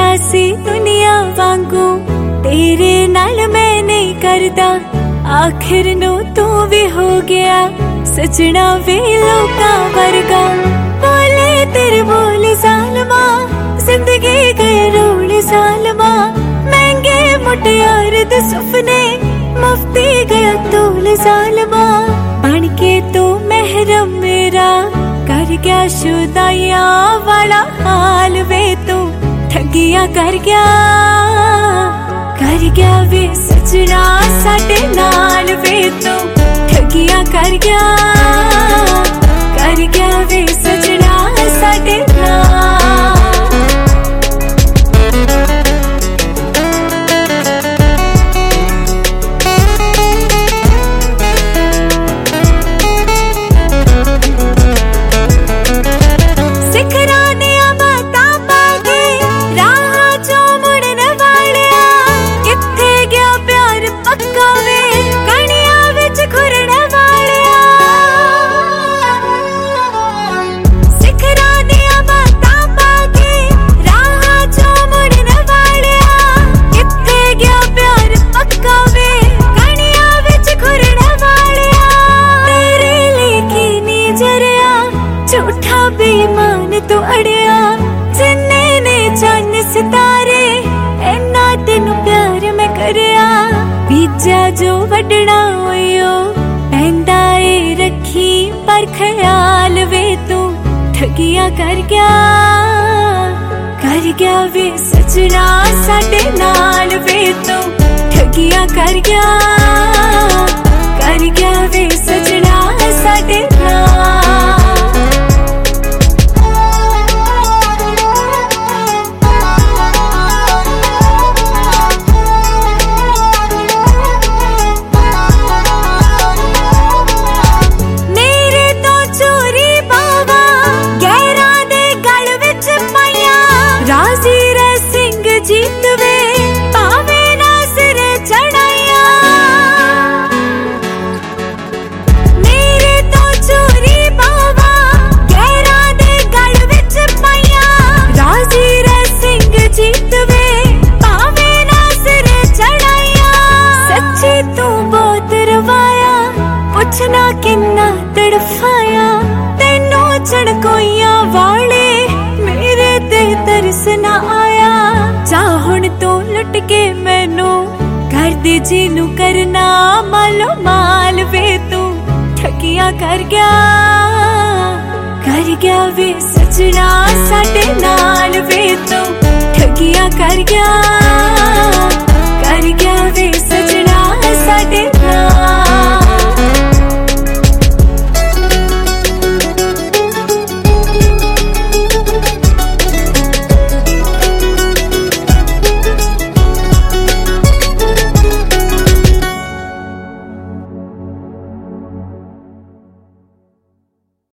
सी दुनिया वांगू तेरे नाल मैं नहीं करदा, आखिर नो तू भी हो गया सजना वे लोका वर्गा। बोले तेरे बोले सालमा जिंदगी गए रोले सालमा, महंगे मुटियार दे सुपने मुफ्ती गया तोले सालमा। बन के तू महरम मेरा कर गया शुदाइया वाला हाल वे, तू ठगिया कर गया वे सजना साडे नाल वे, तू ठगिया कर गया वे सजना साडे नाल। झूठा बेईमान तो अड़िया जिन्ने ने चन्न सितारे, इन्ना तेनू प्यार मैं करया। बीजा जो वडना होयो पैंदा ए रखी पर ख्याल वे, तू ठगिया कर गया वे सजना साडे नाल वे, तू ठगिया कर गया वे सजना साडे नाल। पुछना किन्ना तड़फाया तेनू चढ़कोइया वाले, मेरे ते तरस ना आया। जा हुण तो लुट के मैनू कर दे जीनू करना मालो माल वे, तू ठगिया कर गया वे सजना साडे नाल वे, तू ठगिया कर गया वे सजना साडे।